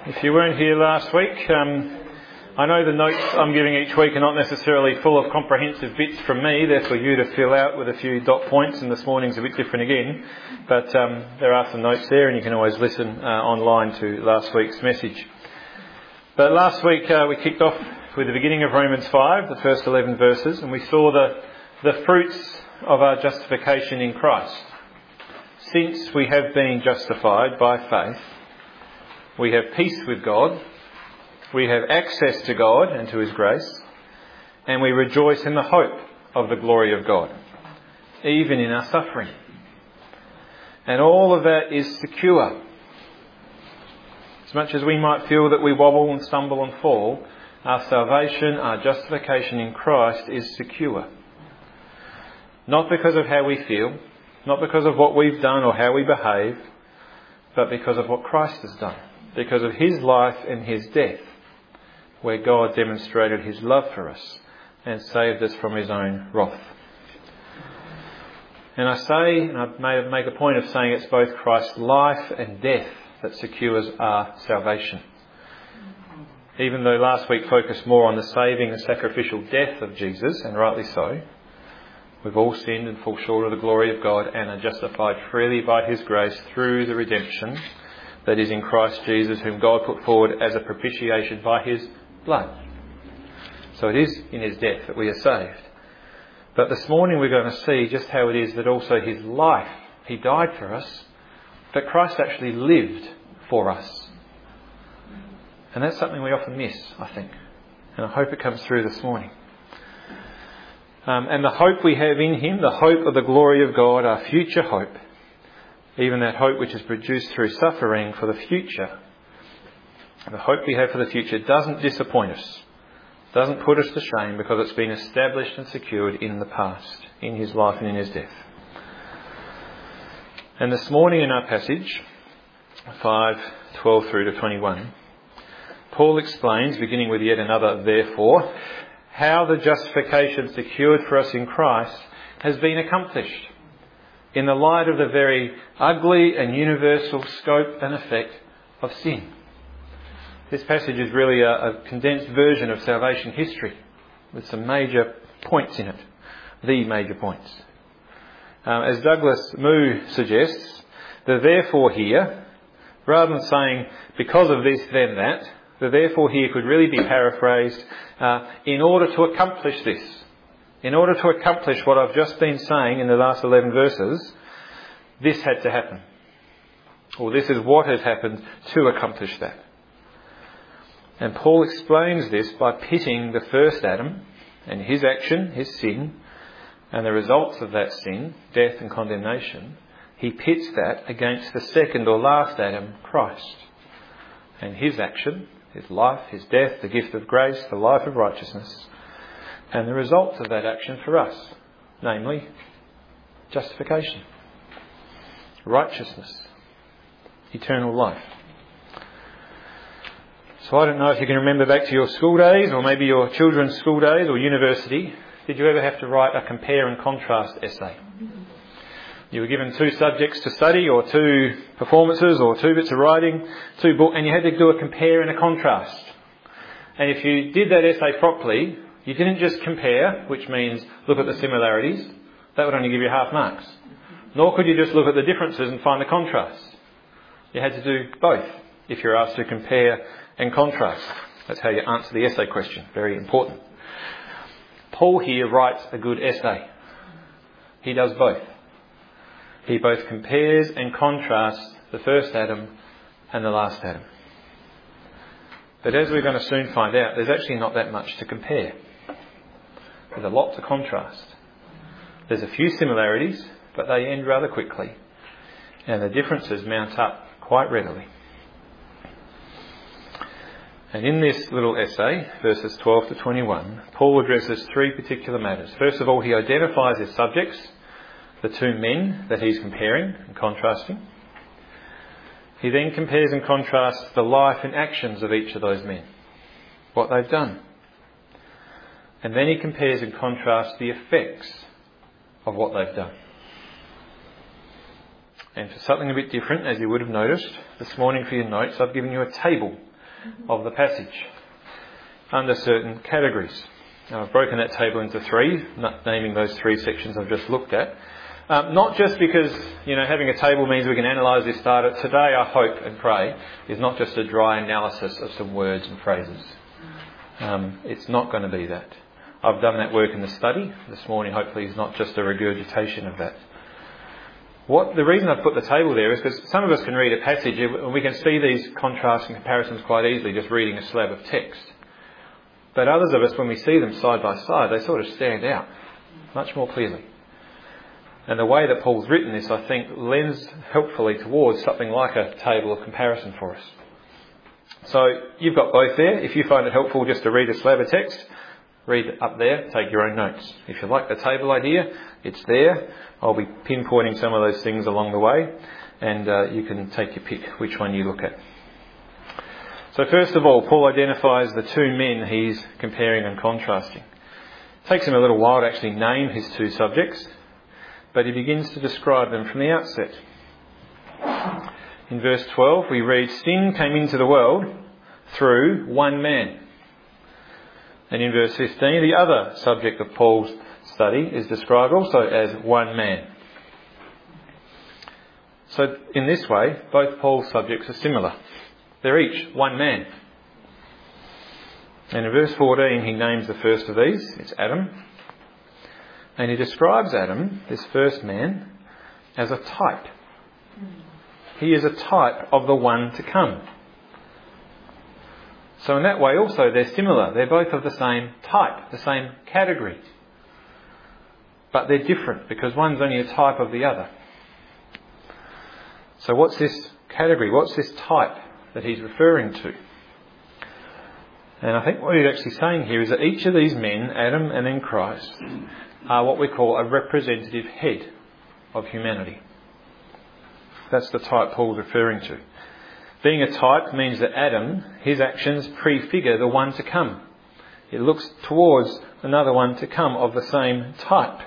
If you weren't here last week, I know the notes I'm giving each week are not necessarily full of comprehensive bits from me. They're for you to fill out with a few dot points, and this morning's a bit different again. But there are some notes there, and you can always listen online to last week's message. But last week we kicked off with the beginning of Romans 5, the first 11 verses, and we saw the fruits of our justification in Christ. Since we have been justified by faith, we have peace with God, we have access to God and to His grace, and we rejoice in the hope of the glory of God, even in our suffering. And all of that is secure. As much as we might feel that we wobble and stumble and fall, our salvation, our justification in Christ is secure. Not because of how we feel, not because of what we've done or how we behave, but because of what Christ has done. Because of His life and His death, where God demonstrated His love for us and saved us from His own wrath. And I make a point of saying it's both Christ's life and death that secures our salvation. Even though last week focused more on the saving and sacrificial death of Jesus, and rightly so, we've all sinned and fall short of the glory of God and are justified freely by His grace through the redemption that is in Christ Jesus, whom God put forward as a propitiation by His blood. So it is in His death that we are saved. But this morning we're going to see just how it is that also His life, He died for us, but Christ actually lived for us. And that's something we often miss, I think. And I hope it comes through this morning. And the hope we have in Him, the hope of the glory of God, our future hope, even that hope which is produced through suffering for the future, the hope we have for the future doesn't disappoint us, doesn't put us to shame, because it's been established and secured in the past, in His life and in His death. And this morning in our passage, 5:12 through to 21, Paul explains, beginning with yet another therefore, how the justification secured for us in Christ has been accomplished in the light of the very ugly and universal scope and effect of sin. This passage is really a condensed version of salvation history with some major points in it, the major points. As Douglas Moo suggests, the therefore here, rather than saying because of this then that, the therefore here could really be paraphrased, in order to accomplish this, in order to accomplish what I've just been saying in the last 11 verses, this had to happen. Or this is what has happened to accomplish that. And Paul explains this by pitting the first Adam and his action, his sin, and the results of that sin, death and condemnation. He pits that against the second or last Adam, Christ, and his action, his life, his death, the gift of grace, the life of righteousness, and the results of that action for us, namely justification, righteousness, eternal life. So I don't know if you can remember back to your school days, or maybe your children's school days or university. Did you ever have to write a compare and contrast essay? You were given 2 subjects to study, or 2 performances, or 2 bits of writing, 2 books, and you had to do a compare and a contrast. And if you did that essay properly, you didn't just compare, which means look at the similarities. That would only give you half marks. Nor could you just look at the differences and find the contrasts. You had to do both if you're asked to compare and contrast. That's how you answer the essay question. Very important. Paul here writes a good essay. He does both. He both compares and contrasts the first Adam and the last Adam. But as we're going to soon find out, there's actually not that much to compare. There's a lot to contrast. There's a few similarities, but they end rather quickly. And the differences mount up quite readily. And in this little essay, verses 12 to 21, Paul addresses 3 particular matters. First of all, he identifies his subjects, the 2 men that he's comparing and contrasting. He then compares and contrasts the life and actions of each of those men, what they've done. And then he compares and contrasts the effects of what they've done. And for something a bit different, as you would have noticed, this morning for your notes, I've given you a table of the passage under certain categories. Now, I've broken that table into three, not naming those three sections I've just looked at. Not just because, having a table means we can analyse this data. Today, I hope and pray, is not just a dry analysis of some words and phrases. It's not going to be that. I've done that work in the study. This morning, hopefully, is not just a regurgitation of that. The reason I've put the table there is because some of us can read a passage and we can see these contrasts and comparisons quite easily just reading a slab of text. But others of us, when we see them side by side, they sort of stand out much more clearly. And the way that Paul's written this, I think, lends helpfully towards something like a table of comparison for us. So you've got both there. If you find it helpful just to read a slab of text, read up there, take your own notes. If you like the table idea, it's there. I'll be pinpointing some of those things along the way, and you can take your pick which one you look at. So first of all, Paul identifies the two men he's comparing and contrasting. It takes him a little while to actually name his two subjects, but he begins to describe them from the outset. In verse 12 we read, "Sin came into the world through one man." And in verse 15, the other subject of Paul's study is described also as one man. So in this way, both Paul's subjects are similar. They're each one man. And in verse 14, he names the first of these. It's Adam. And he describes Adam, this first man, as a type. He is a type of the one to come. So in that way also they're similar. They're both of the same type, the same category. But they're different because one's only a type of the other. So what's this category? What's this type that he's referring to? And I think what he's actually saying here is that each of these men, Adam and then Christ, are what we call a representative head of humanity. That's the type Paul's referring to. Being a type means that Adam, his actions prefigure the one to come. It looks towards another one to come of the same type.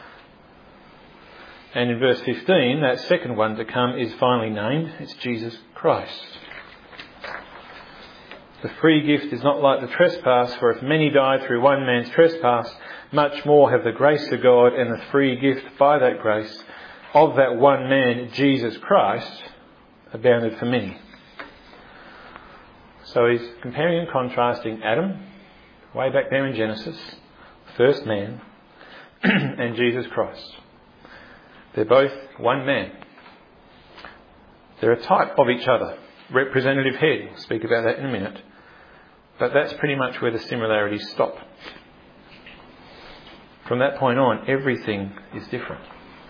And in verse 15, that second one to come is finally named. It's Jesus Christ. The free gift is not like the trespass, for if many died through one man's trespass, much more have the grace of God and the free gift by that grace of that one man, Jesus Christ, abounded for many. So he's comparing and contrasting Adam, way back there in Genesis, first man, and Jesus Christ. They're both one man. They're a type of each other, representative head. We'll speak about that in a minute. But that's pretty much where the similarities stop. From that point on, everything is different.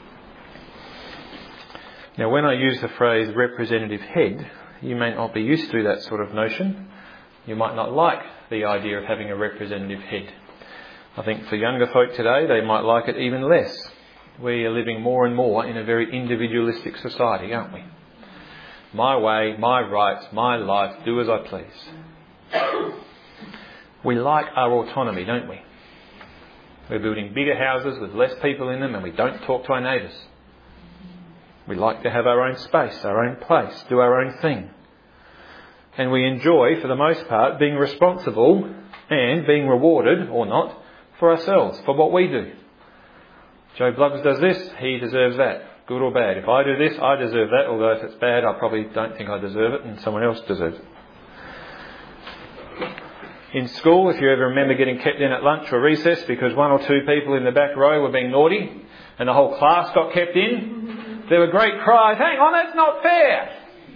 Now, when I use the phrase representative head, you may not be used to that sort of notion. You might not like the idea of having a representative head. I think for younger folk today, they might like it even less. We are living more and more in a very individualistic society, aren't we? My way, my rights, my life, do as I please. We like our autonomy, don't we? We're building bigger houses with less people in them and we don't talk to our neighbours. We like to have our own space, our own place, do our own thing. And we enjoy, for the most part, being responsible and being rewarded, or not, for ourselves, for what we do. Joe Bluggs does this, he deserves that, good or bad. If I do this, I deserve that, although if it's bad, I probably don't think I deserve it and someone else deserves it. In school, if you ever remember getting kept in at lunch or recess because one or two people in the back row were being naughty and the whole class got kept in, there were great cries, "Hang on, that's not fair!"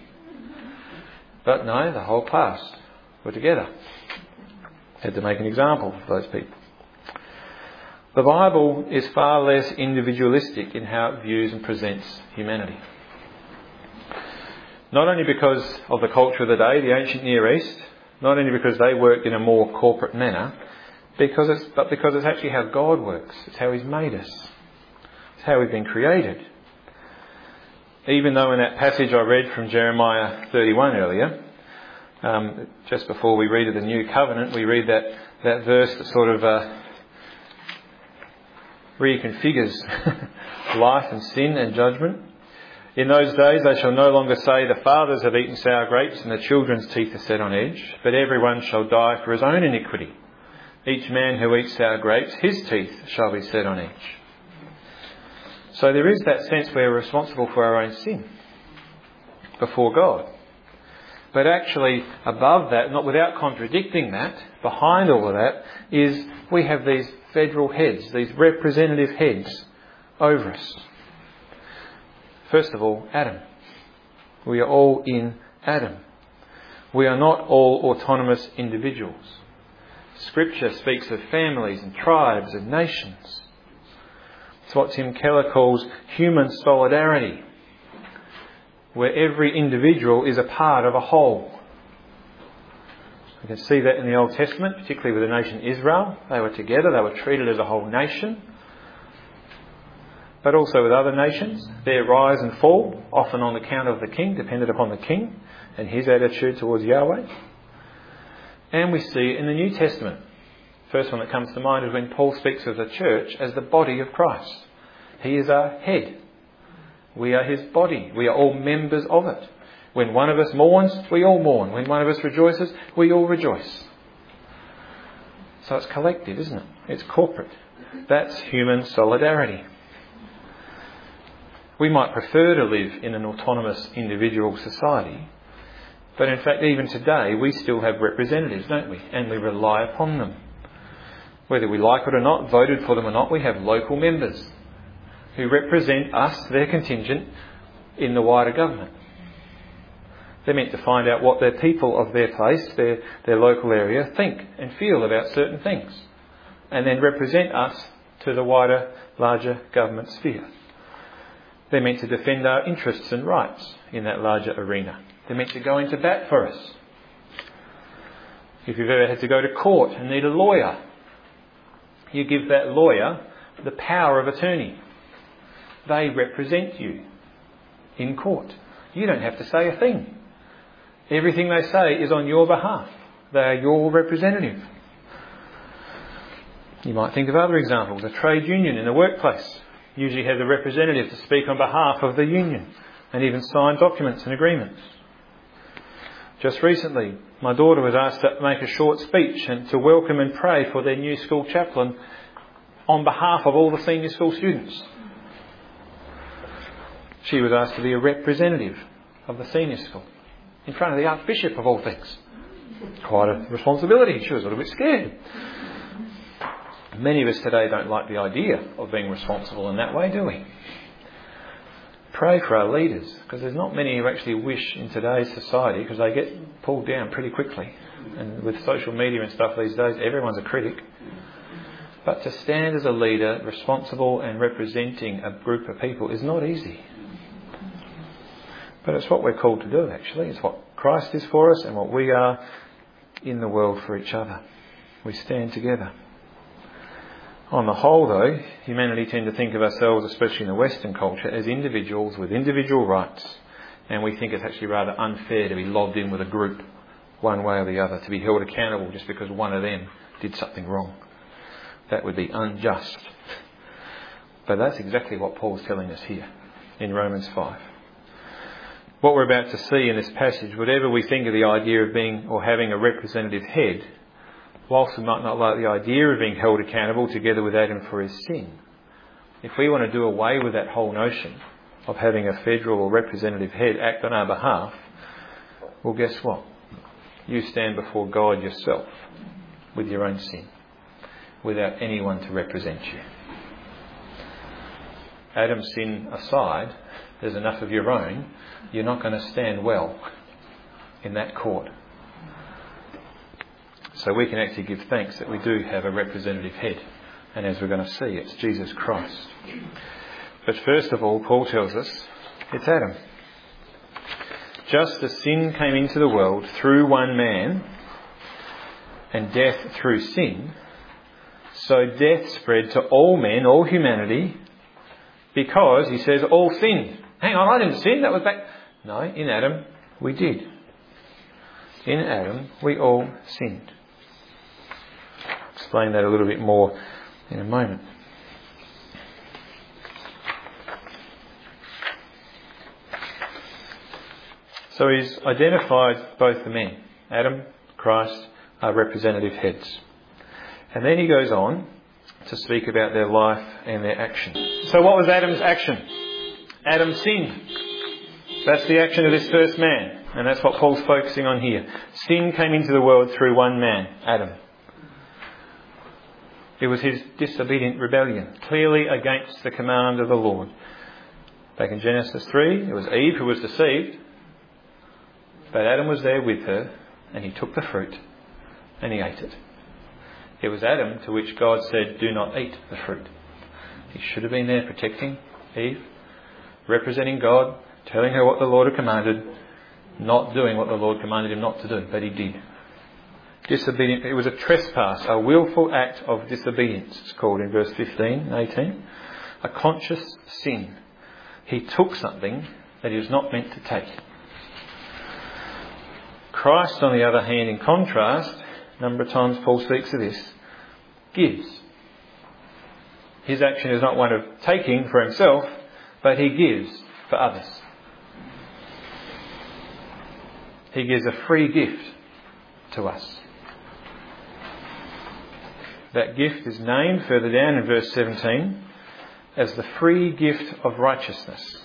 But no, the whole class were together. Had to make an example of those people. The Bible is far less individualistic in how it views and presents humanity. Not only because of the culture of the day, the ancient Near East, not only because they worked in a more corporate manner, but because it's actually how God works. It's how He's made us. It's how we've been created. Even though in that passage I read from Jeremiah 31 earlier, just before we read of the New Covenant, we read that verse that sort of reconfigures life and sin and judgment. In those days they shall no longer say, the fathers have eaten sour grapes and the children's teeth are set on edge, but everyone shall die for his own iniquity. Each man who eats sour grapes, his teeth shall be set on edge. So there is that sense where we're responsible for our own sin before God. But actually, above that, not without contradicting that, behind all of that, is we have these federal heads, these representative heads over us. First of all, Adam. We are all in Adam. We are not all autonomous individuals. Scripture speaks of families and tribes and nations. It's what Tim Keller calls human solidarity, where every individual is a part of a whole. We can see that in the Old Testament, particularly with the nation Israel. They were together, they were treated as a whole nation. But also with other nations, their rise and fall, often on account of the king, depended upon the king and his attitude towards Yahweh. And we see it in the New Testament. First one that comes to mind is when Paul speaks of the church as the body of Christ. He is our head. We are his body. We are all members of it. When one of us mourns, we all mourn. When one of us rejoices, we all rejoice. So it's collective, isn't it? It's corporate. That's human solidarity. We might prefer to live in an autonomous individual society, but in fact even today we still have representatives, don't we? And we rely upon them. Whether we like it or not, voted for them or not, we have local members who represent us, their contingent, in the wider government. They're meant to find out what their people of their place, their local area, think and feel about certain things, and then represent us to the wider, larger government sphere. They're meant to defend our interests and rights in that larger arena. They're meant to go into bat for us. If you've ever had to go to court and need a lawyer, you give that lawyer the power of attorney. They represent you in court. You don't have to say a thing. Everything they say is on your behalf. They are your representative. You might think of other examples. A trade union in the workplace usually has a representative to speak on behalf of the union and even sign documents and agreements. Just recently, my daughter was asked to make a short speech and to welcome and pray for their new school chaplain on behalf of all the senior school students. She was asked to be a representative of the senior school in front of the Archbishop of all things. Quite a responsibility. She was a little bit scared. Many of us today don't like the idea of being responsible in that way, do we? Pray for our leaders, because there's not many who actually wish in today's society, because they get pulled down pretty quickly. And with social media and stuff these days, everyone's a critic. But to stand as a leader, responsible and representing a group of people is not easy. But it's what we're called to do, actually. It's what Christ is for us and what we are in the world for each other. We stand together. On the whole, though, humanity tend to think of ourselves, especially in the Western culture, as individuals with individual rights. And we think it's actually rather unfair to be lobbed in with a group, one way or the other, to be held accountable just because one of them did something wrong. That would be unjust. But that's exactly what Paul's telling us here in Romans 5. What we're about to see in this passage, whatever we think of the idea of being or having a representative head, whilst we might not like the idea of being held accountable together with Adam for his sin, if we want to do away with that whole notion of having a federal or representative head act on our behalf, well, guess what? You stand before God yourself with your own sin, without anyone to represent you. Adam's sin aside, there's enough of your own, you're not going to stand well in that court. So we can actually give thanks that we do have a representative head. And as we're going to see, it's Jesus Christ. But first of all, Paul tells us, it's Adam. Just as sin came into the world through one man, and death through sin, so death spread to all men, all humanity, because, he says, all sinned. Hang on, I didn't sin, that was back... No, in Adam, we did. In Adam, we all sinned. Explain that a little bit more in a moment. So he's identified both the men. Adam, Christ, are representative heads. And then he goes on to speak about their life and their action. So what was Adam's action? Adam sinned. That's the action of this first man. And that's what Paul's focusing on here. Sin came into the world through one man, Adam. It was his disobedient rebellion, clearly against the command of the Lord. Back in Genesis 3, it was Eve who was deceived. But Adam was there with her, and he took the fruit, and he ate it. It was Adam to which God said, do not eat the fruit. He should have been there protecting Eve, representing God, telling her what the Lord had commanded, not doing what the Lord commanded him not to do, but he did. Disobedient. It was a trespass, a willful act of disobedience, it's called in verse 15 and 18. A conscious sin. He took something that he was not meant to take. Christ, on the other hand, in contrast, a number of times Paul speaks of this, gives. His action is not one of taking for himself, but he gives for others. He gives a free gift to us. That gift is named further down in verse 17 as the free gift of righteousness.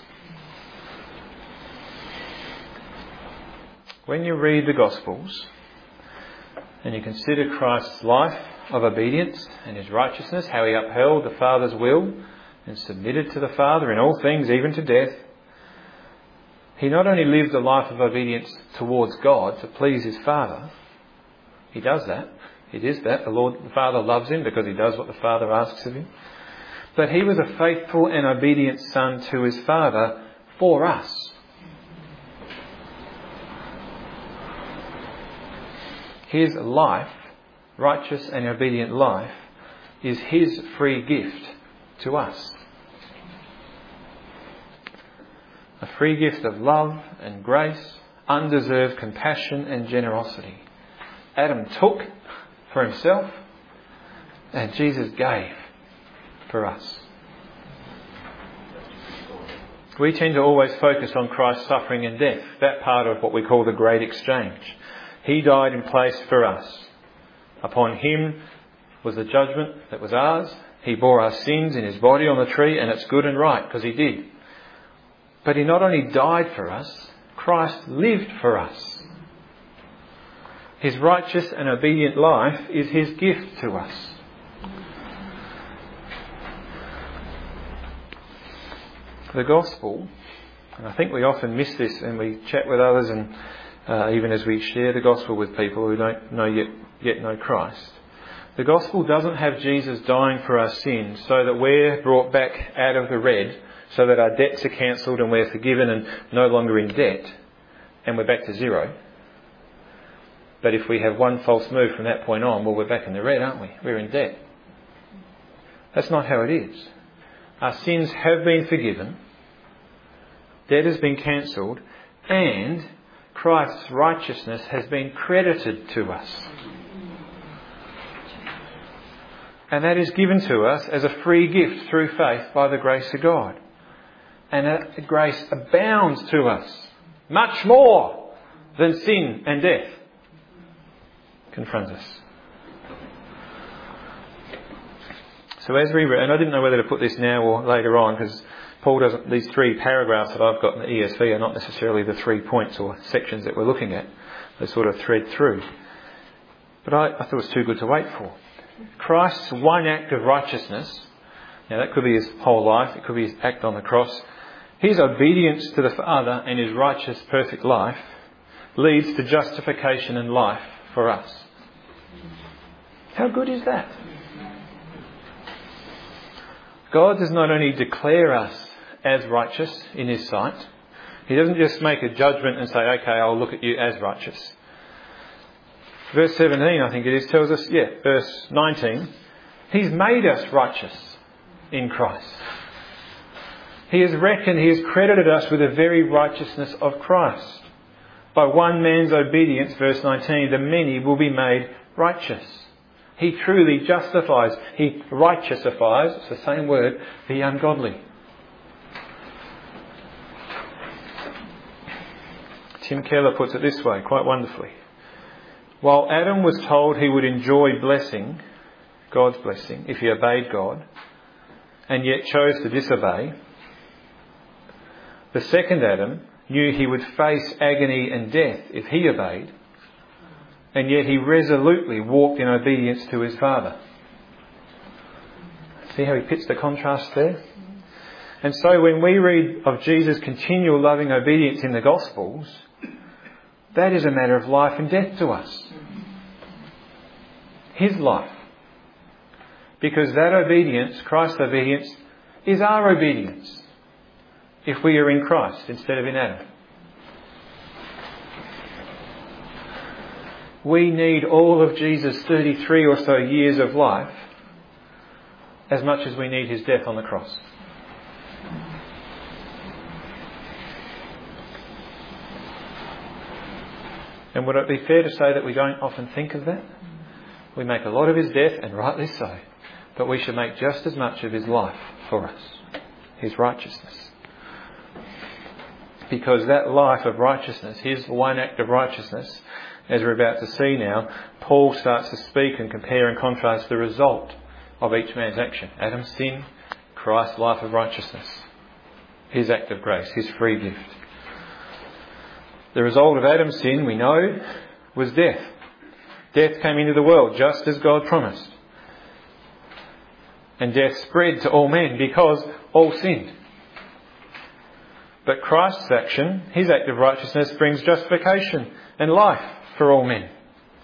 When you read the Gospels and you consider Christ's life of obedience and his righteousness, how he upheld the Father's will and submitted to the Father in all things, even to death, he not only lived a life of obedience towards God to please his Father. He does that. It is that. The Father loves him because he does what the Father asks of him. But he was a faithful and obedient son to his Father for us. His life, righteous and obedient life, is his free gift to us. A free gift of love and grace, undeserved compassion and generosity. Adam took for himself and Jesus gave for us. We tend to always focus on Christ's suffering and death, that part of what we call the great exchange. He died in place for us. Upon him was the judgment that was ours. He bore our sins in his body on the tree, and it's good and right because he did. But he not only died for us, Christ lived for us. His righteous and obedient life is his gift to us. The gospel, and I think we often miss this when we chat with others and even as we share the gospel with people who don't know yet know Christ. The gospel doesn't have Jesus dying for our sins so that we're brought back out of the red, so that our debts are cancelled and we're forgiven and no longer in debt and we're back to zero. But if we have one false move from that point on, well, we're back in the red, aren't we? We're in debt. That's not how it is. Our sins have been forgiven, debt has been cancelled, and Christ's righteousness has been credited to us. And that is given to us as a free gift through faith by the grace of God. And that grace abounds to us much more than sin and death confront us. So as we read, and I didn't know whether to put this now or later on, because Paul doesn't, these 3 paragraphs that I've got in the ESV are not necessarily the 3 points or sections that we're looking at. They sort of thread through. But I thought it was too good to wait for. Christ's one act of righteousness, now that could be his whole life, it could be his act on the cross. His obedience to the Father and his righteous, perfect life leads to justification and life for us. How good is that? God does not only declare us as righteous in his sight. He doesn't just make a judgment and say, okay, I'll look at you as righteous. Verse 17, I think it is, tells us, verse 19, he's made us righteous in Christ. He has credited us with the very righteousness of Christ. By one man's obedience, verse 19, the many will be made righteous. He truly justifies, he righteousifies, it's the same word, the ungodly. Tim Keller puts it this way, quite wonderfully. While Adam was told he would enjoy blessing, God's blessing, if he obeyed God, and yet chose to disobey, the second Adam knew he would face agony and death if he obeyed, and yet he resolutely walked in obedience to his Father. See how he pits the contrast there? And so when we read of Jesus' continual loving obedience in the Gospels, that is a matter of life and death to us. His life. Because that obedience, Christ's obedience, is our obedience if we are in Christ instead of in Adam. We need all of Jesus' 33 or so years of life as much as we need his death on the cross. And would it be fair to say that we don't often think of that? We make a lot of his death, and rightly so. But we should make just as much of his life for us, his righteousness. Because that life of righteousness, his one act of righteousness, as we're about to see now, Paul starts to speak and compare and contrast the result of each man's action. Adam's sin, Christ's life of righteousness. His act of grace, his free gift. The result of Adam's sin, we know, was death. Death came into the world just as God promised. And death spread to all men because all sinned. But Christ's action, his act of righteousness, brings justification and life for all men.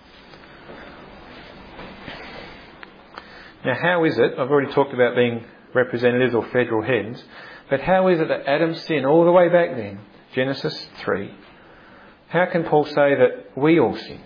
Now how is it, I've already talked about being representatives or federal heads, but how is it that Adam's sin all the way back then, Genesis 3, how can Paul say that we all sinned?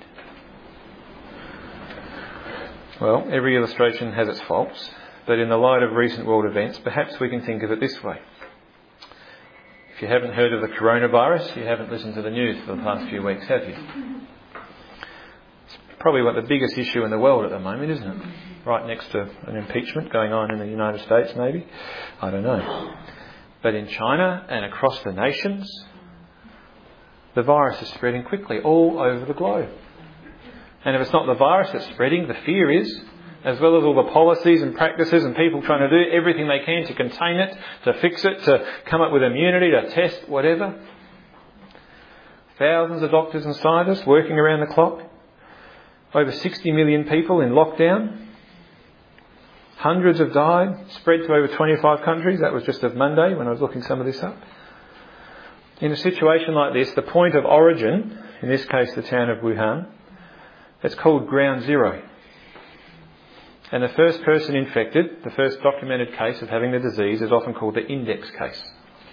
Well, every illustration has its faults, but in the light of recent world events, perhaps we can think of it this way. If you haven't heard of the coronavirus, you haven't listened to the news for the past few weeks, have you? It's probably the biggest issue in the world at the moment, isn't it? Right next to an impeachment going on in the United States, maybe. I don't know. But in China and across the nations, the virus is spreading quickly all over the globe. And if it's not the virus that's spreading, the fear is, as well as all the policies and practices and people trying to do everything they can to contain it, to fix it, to come up with immunity, to test, whatever. Thousands of doctors and scientists working around the clock. Over 60 million people in lockdown. Hundreds have died, spread to over 25 countries. That was just of Monday when I was looking some of this up. In a situation like this, the point of origin, in this case the town of Wuhan, it's called ground zero. And the first person infected, the first documented case of having the disease, is often called the index case.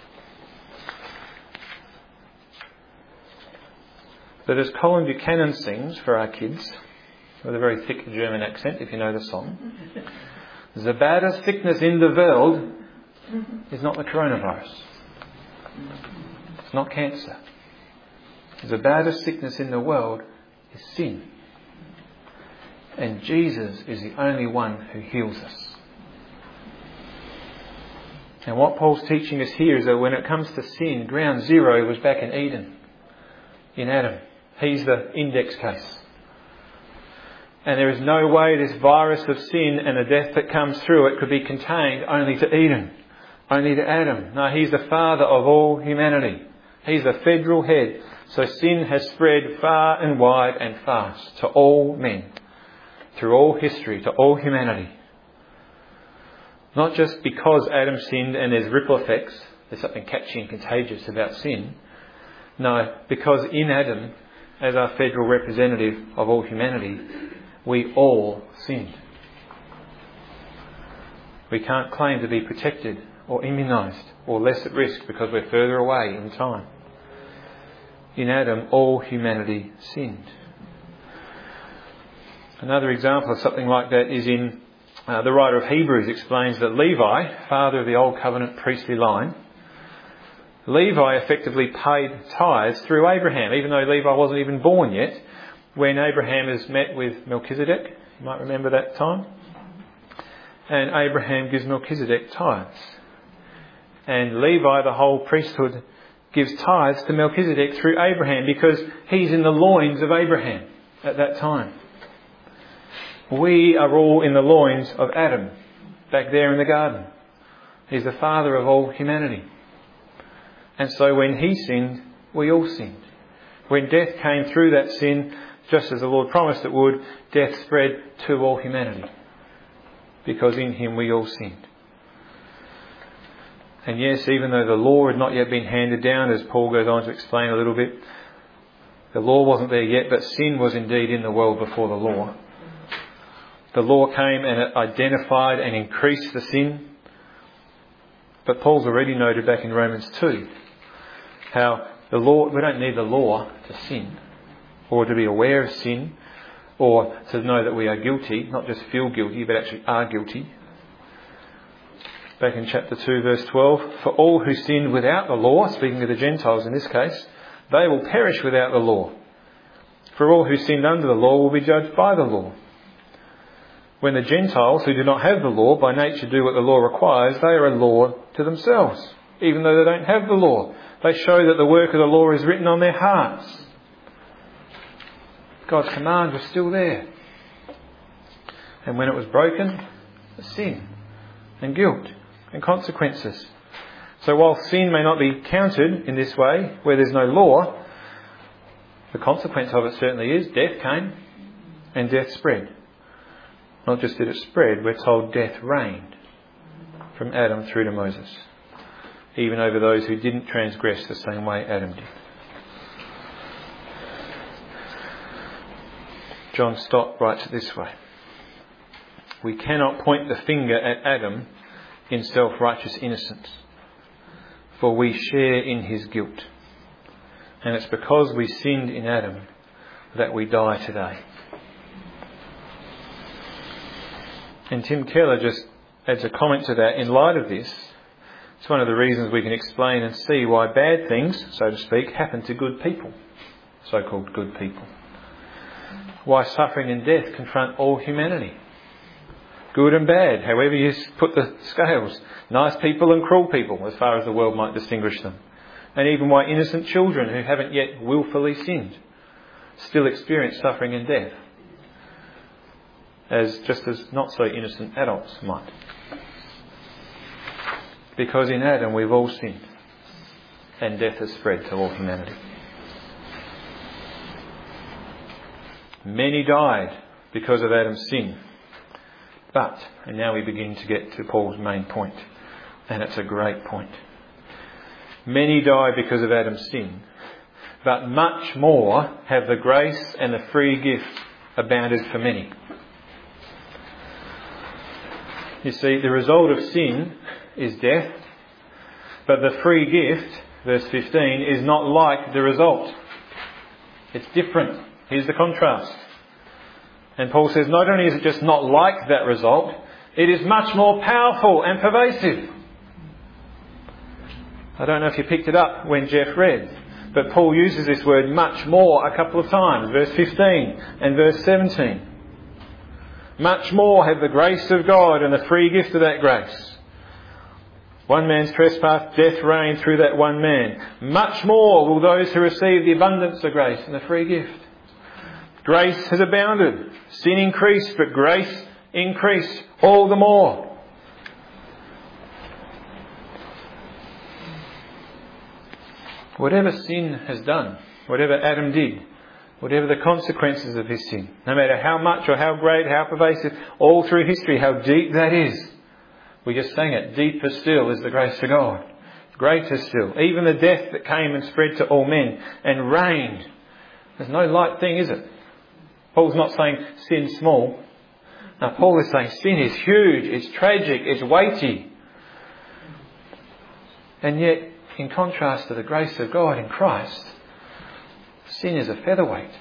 But as Colin Buchanan sings for our kids, with a very thick German accent, if you know the song, the baddest sickness in the world is not the coronavirus. It's not cancer. The baddest sickness in the world is sin. And Jesus is the only one who heals us. And what Paul's teaching us here is that when it comes to sin, ground zero was back in Eden, in Adam. He's the index case. And there is no way this virus of sin and the death that comes through it could be contained only to Eden, only to Adam. No, he's the father of all humanity. He's the federal head. So sin has spread far and wide and fast to all men, through all history, to all humanity. Not just because Adam sinned and there's ripple effects, there's something catchy and contagious about sin. No, because in Adam, as our federal representative of all humanity, we all sinned. We can't claim to be protected or immunised or less at risk because we're further away in time. In Adam, all humanity sinned. Another example of something like that is in the writer of Hebrews explains that Levi, father of the Old Covenant priestly line, Levi effectively paid tithes through Abraham, even though Levi wasn't even born yet, when Abraham is met with Melchizedek. You might remember that time. And Abraham gives Melchizedek tithes. And Levi, the whole priesthood, gives tithes to Melchizedek through Abraham because he's in the loins of Abraham at that time. We are all in the loins of Adam, back there in the garden. He's the father of all humanity. And so when he sinned, we all sinned. When death came through that sin, just as the Lord promised it would, death spread to all humanity. Because in him we all sinned. And yes, even though the law had not yet been handed down, as Paul goes on to explain a little bit, the law wasn't there yet, but sin was indeed in the world before the law. The law came and it identified and increased the sin. But Paul's already noted back in Romans 2 how the law, we don't need the law to sin or to be aware of sin or to know that we are guilty, not just feel guilty, but actually are guilty. Back in chapter 2 verse 12, for all who sinned without the law, speaking of the Gentiles in this case, they will perish without the law. For all who sinned under the law will be judged by the law. When the Gentiles, who do not have the law, by nature do what the law requires, they are a law to themselves. Even though they don't have the law, they show that the work of the law is written on their hearts. God's command was still there. And when it was broken, sin and guilt and consequences. So while sin may not be counted in this way, where there's no law, the consequence of it certainly is death came and death spread. Not just did it spread, we're told death reigned from Adam through to Moses, even over those who didn't transgress the same way Adam did. John Stott writes it this way: we cannot point the finger at Adam in self-righteous innocence, for we share in his guilt. And it's because we sinned in Adam that we die today. And Tim Keller just adds a comment to that. In light of this, it's one of the reasons we can explain and see why bad things, so to speak, happen to good people, so-called good people. Why suffering and death confront all humanity. Good and bad, however you put the scales. Nice people and cruel people, as far as the world might distinguish them. And even why innocent children who haven't yet willfully sinned still experience suffering and death, just as not so innocent adults might. Because in Adam we've all sinned and death has spread to all humanity. Many died because of Adam's sin. But, and now we begin to get to Paul's main point, and it's a great point. Many died because of Adam's sin, but much more have the grace and the free gift abounded for many. You see, the result of sin is death, but the free gift, verse 15, is not like the result. It's different. Here's the contrast. And Paul says not only is it just not like that result, it is much more powerful and pervasive. I don't know if you picked it up when Jeff read, but Paul uses this word much more a couple of times, verse 15 and verse 17. Much more have the grace of God and the free gift of that grace. One man's trespass, death reigned through that one man. Much more will those who receive the abundance of grace and the free gift. Grace has abounded. Sin increased, but grace increased all the more. Whatever sin has done, whatever Adam did, whatever the consequences of his sin, no matter how much or how great, how pervasive, all through history, how deep that is. We just sang it. Deeper still is the grace of God. Greater still. Even the death that came and spread to all men and reigned. There's no light thing, is it? Paul's not saying sin's small. Now Paul is saying sin is huge, it's tragic, it's weighty. And yet, in contrast to the grace of God in Christ, sin is a featherweight.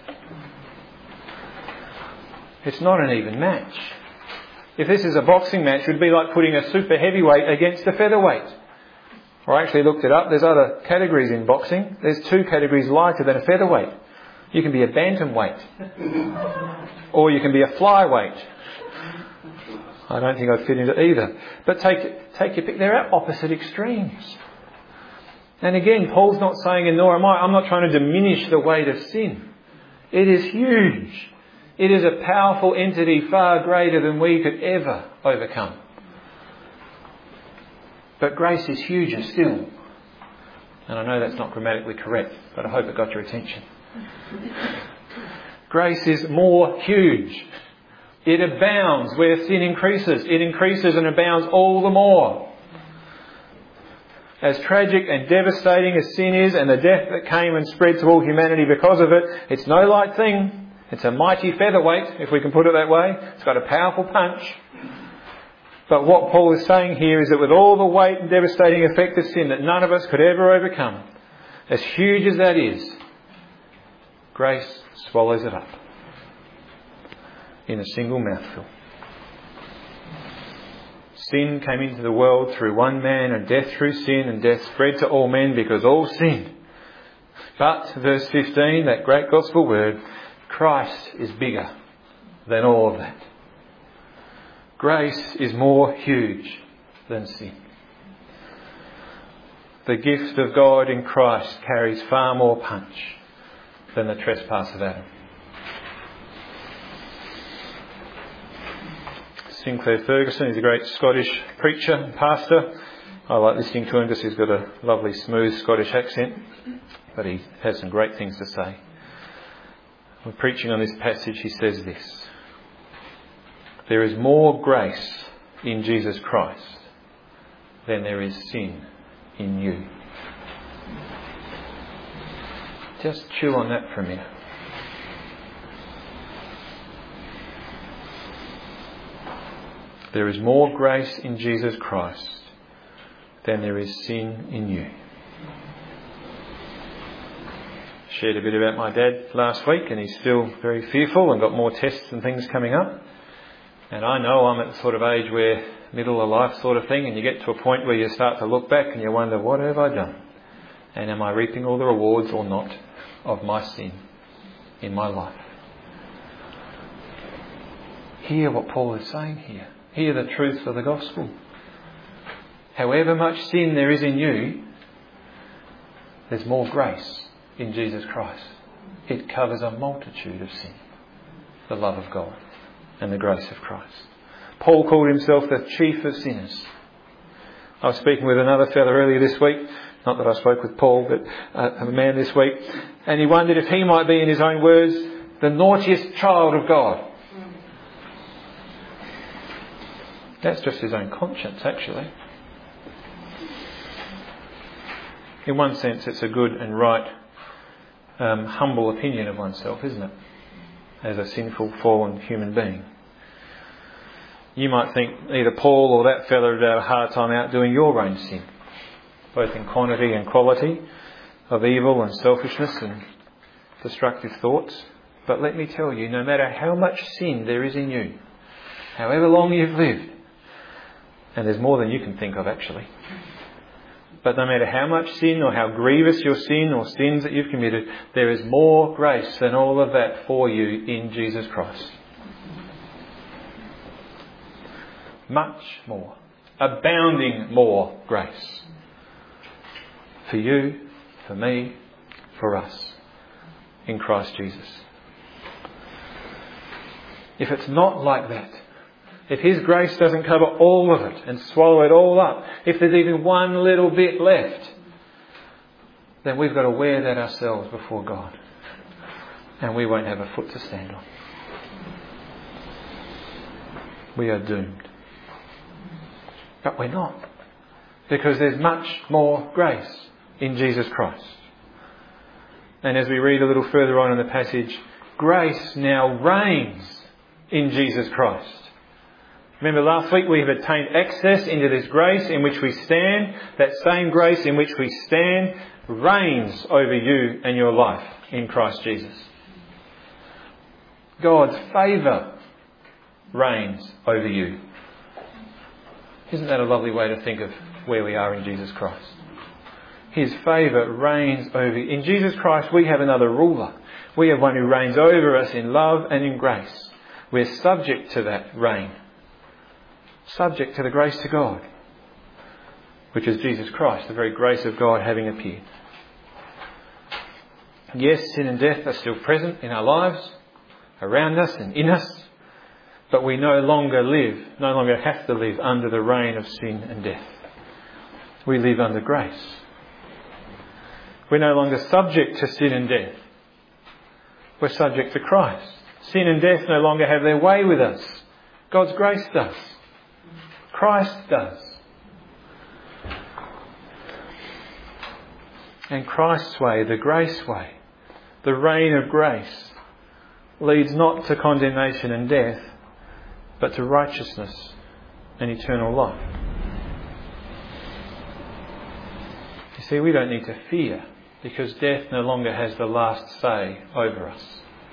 It's not an even match. If this is a boxing match, it would be like putting a super heavyweight against a featherweight. I actually looked it up. There's other categories in boxing. There's 2 categories lighter than a featherweight. You can be a bantamweight. Or you can be a flyweight. I don't think I'd fit into either. But take your pick. They're at opposite extremes. And again, Paul's not saying, and nor am I, I'm not trying to diminish the weight of sin. It is huge. It is a powerful entity far greater than we could ever overcome. But grace is huger still. And I know that's not grammatically correct, but I hope it got your attention. Grace is more huge. It abounds where sin increases. It increases and abounds all the more. As tragic and devastating as sin is, and the death that came and spread to all humanity because of it, it's no light thing. It's a mighty featherweight, if we can put it that way. It's got a powerful punch. But what Paul is saying here is that with all the weight and devastating effect of sin that none of us could ever overcome, as huge as that is, grace swallows it up in a single mouthful. Sin came into the world through one man, and death through sin, and death spread to all men because all sinned. But, verse 15, that great gospel word, Christ is bigger than all of that. Grace is more huge than sin. The gift of God in Christ carries far more punch than the trespass of Adam. Sinclair Ferguson is a great Scottish preacher and pastor. I like listening to him because he's got a lovely smooth Scottish accent, but he has some great things to say. When preaching on this passage, he says this: there is more grace in Jesus Christ than there is sin in you. Just chew on that for a minute. There is more grace in Jesus Christ than there is sin in you. Shared a bit about my dad last week, and he's still very fearful and got more tests and things coming up. And I know I'm at the sort of age where middle of life sort of thing, and you get to a point where you start to look back and you wonder, what have I done? And am I reaping all the rewards or not of my sin in my life? Hear what Paul is saying here. Hear the truth of the gospel. However much sin there is in you, there's more grace in Jesus Christ. It covers a multitude of sin. The love of God and the grace of Christ. Paul called himself the chief of sinners. I was speaking with another fellow earlier this week, not that I spoke with Paul, but a man this week, and he wondered if he might be, in his own words, the naughtiest child of God. That's just his own conscience, actually. In one sense, it's a good and right, humble opinion of oneself, isn't it? As a sinful, fallen human being. You might think either Paul or that fellow would have a hard time outdoing your own sin, both in quantity and quality, of evil and selfishness and destructive thoughts. But let me tell you, no matter how much sin there is in you, however long you've lived, and there's more than you can think of actually, but no matter how much sin or how grievous your sin or sins that you've committed, there is more grace than all of that for you in Jesus Christ. Much more. Abounding more grace. For you, for me, for us. In Christ Jesus. If it's not like that, if His grace doesn't cover all of it and swallow it all up, if there's even one little bit left, then we've got to wear that ourselves before God. And we won't have a foot to stand on. We are doomed. But we're not. Because there's much more grace in Jesus Christ. And as we read a little further on in the passage, grace now reigns in Jesus Christ. Remember last week we have attained access into this grace in which we stand. That same grace in which we stand reigns over you and your life in Christ Jesus. God's favour reigns over you. Isn't that a lovely way to think of where we are in Jesus Christ? His favour reigns over you. In Jesus Christ we have another ruler. We have one who reigns over us in love and in grace. We're subject to that reign. Subject to the grace of God. which is Jesus Christ, the very grace of God having appeared. Yes, sin and death are still present in our lives, around us and in us, but we no longer have to live under the reign of sin and death. We live under grace. We're no longer subject to sin and death. We're subject to Christ. Sin and death no longer have their way with us. God's grace does. Christ does. And Christ's way, the grace way, the reign of grace, leads not to condemnation and death, but to righteousness and eternal life. You see, we don't need to fear, because death no longer has the last say over us.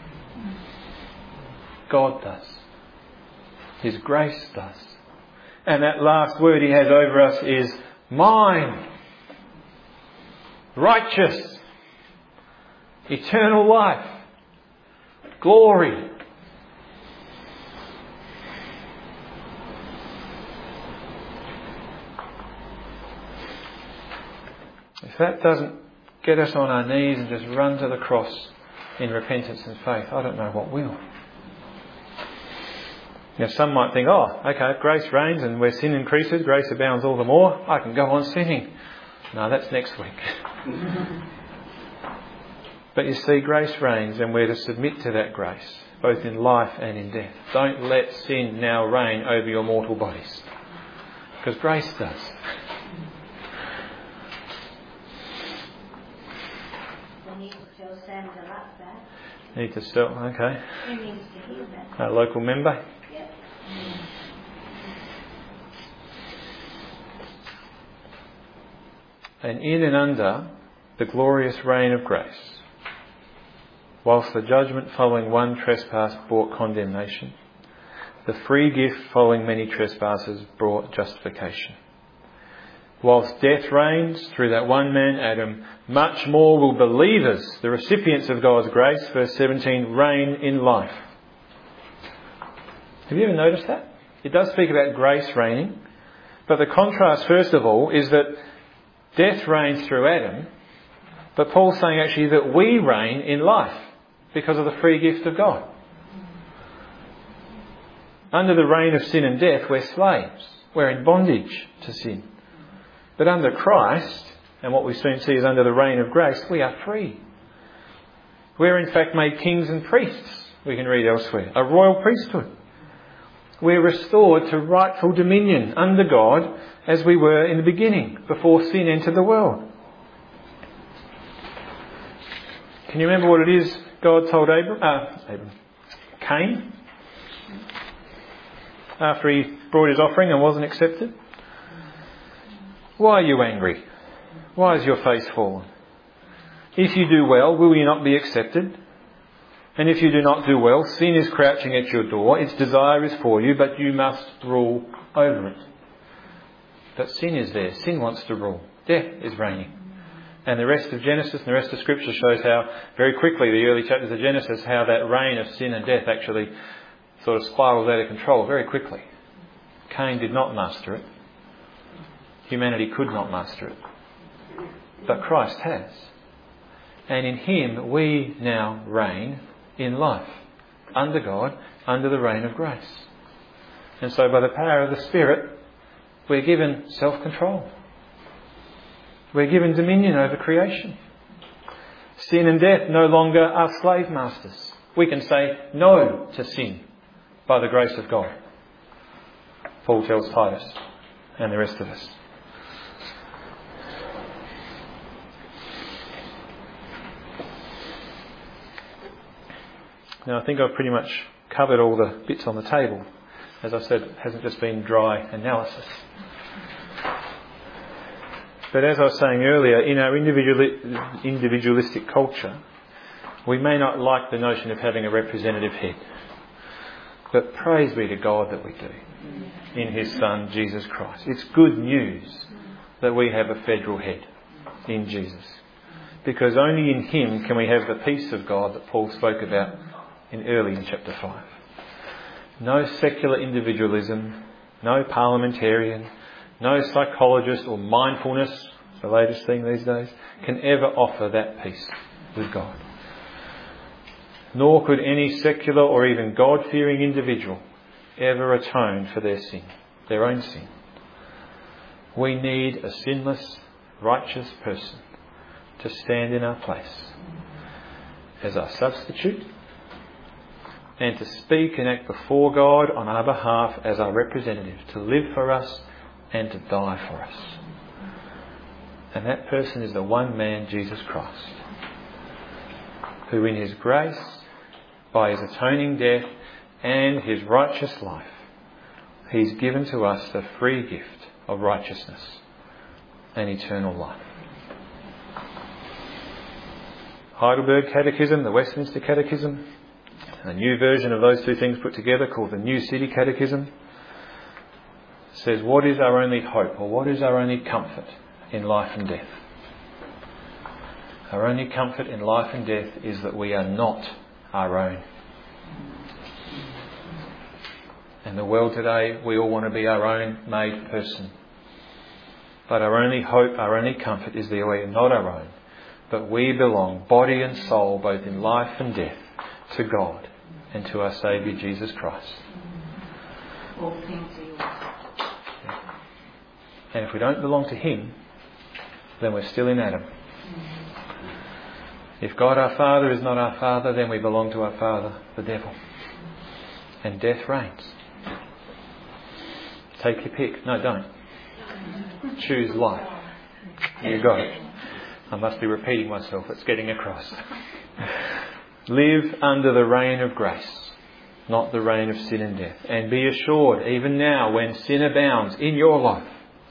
God does. His grace does. And that last word He has over us is mine. Righteous. Eternal life. Glory. If that doesn't get us on our knees and just run to the cross in repentance and faith, I don't know what will. Now, some might think, okay, if grace reigns and where sin increases, grace abounds all the more, I can go on sinning. No, that's next week. But you see, grace reigns and we're to submit to that grace, both in life and in death. Don't let sin now reign over your mortal bodies, because grace does. Need to sell, okay. A local member. Yep. And in and under the glorious reign of grace, whilst the judgment following one trespass brought condemnation, the free gift following many trespasses brought justification. Whilst death reigns through that one man, Adam, much more will believers, the recipients of God's grace, verse 17, reign in life. Have you ever noticed that? It does speak about grace reigning, but the contrast, first of all, is that death reigns through Adam, but Paul's saying actually that we reign in life because of the free gift of God. Under the reign of sin and death, we're slaves. We're in bondage to sin. But under Christ, and what we soon see is under the reign of grace, we are free. We're in fact made kings and priests, we can read elsewhere, a royal priesthood. We're restored to rightful dominion under God as we were in the beginning, before sin entered the world. Can you remember what it is God told Cain? After he brought his offering and wasn't accepted? Why are you angry? Why is your face fallen? If you do well, will you not be accepted? And if you do not do well, sin is crouching at your door. Its desire is for you, but you must rule over it. But sin is there. Sin wants to rule. Death is reigning. And the rest of Genesis and the rest of Scripture shows how, very quickly, the early chapters of Genesis, how that reign of sin and death actually sort of spirals out of control very quickly. Cain did not master it. Humanity could not master it. But Christ has. And in Him we now reign in life. Under God, under the reign of grace. And so by the power of the Spirit, we're given self-control. We're given dominion over creation. Sin and death no longer are slave masters. We can say no to sin by the grace of God. Paul tells Titus and the rest of us. Now, I think I've pretty much covered all the bits on the table. As I said, it hasn't just been dry analysis. But as I was saying earlier, in our individualistic culture, we may not like the notion of having a representative head. But praise be to God that we do in His Son, Jesus Christ. It's good news that we have a federal head in Jesus. Because only in Him can we have the peace of God that Paul spoke about early in chapter 5. No secular individualism, no parliamentarian, No psychologist or mindfulness, it's the latest thing these days, can ever offer that peace with God. Nor could any secular or even God-fearing individual ever atone for their sin, their own sin. We need a sinless, righteous person to stand in our place as our substitute and to speak and act before God on our behalf as our representative, to live for us and to die for us. And that person is the one man, Jesus Christ, who in His grace, by His atoning death and His righteous life, He's given to us the free gift of righteousness and eternal life. Heidelberg Catechism, the Westminster Catechism, a new version of those two things put together called the New City Catechism, says, what is our only hope, or what is our only comfort in life and death? Our only comfort in life and death is that we are not our own. In the world today, we all want to be our own made person. But our only hope, our only comfort is that we are not our own, but we belong, body and soul, both in life and death, to God and to our Saviour Jesus Christ. All things are yours. And if we don't belong to Him, then we're still in Adam. If God our Father is not our Father, then we belong to our father, the devil. And death reigns. Take your pick. No, don't. Choose life. You got it. I must be repeating myself. It's getting across. Live under the reign of grace, not the reign of sin and death. And be assured, even now, when sin abounds in your life,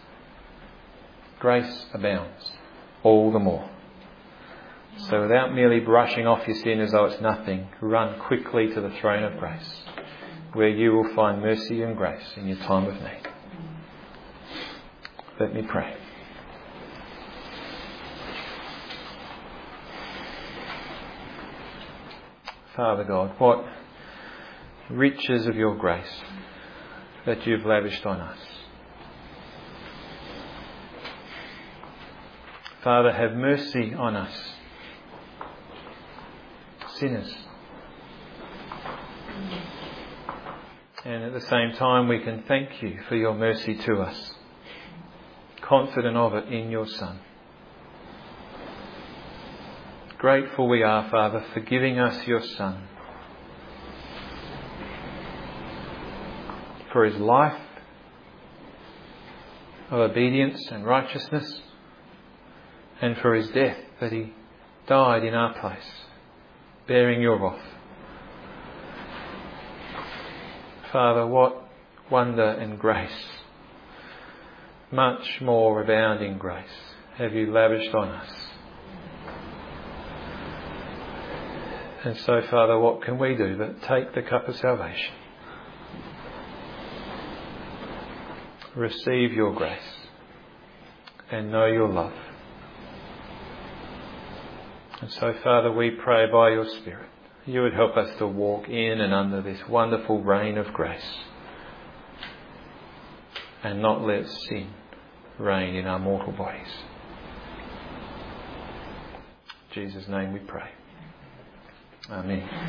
grace abounds all the more. So without merely brushing off your sin as though it's nothing, run quickly to the throne of grace, where you will find mercy and grace in your time of need. Let me pray. Father God, what riches of your grace that you've lavished on us. Father, have mercy on us, sinners. And at the same time, we can thank you for your mercy to us, confident of it in your Son. Grateful we are, Father, for giving us your Son, for his life of obedience and righteousness, and for his death, that he died in our place, bearing your wrath. Father, what wonder and grace, much more abounding grace, have you lavished on us. And so, Father, what can we do but take the cup of salvation, receive your grace, and know your love. And so, Father, we pray by your Spirit, you would help us to walk in and under this wonderful reign of grace, and not let sin reign in our mortal bodies. In Jesus' name we pray. Amen.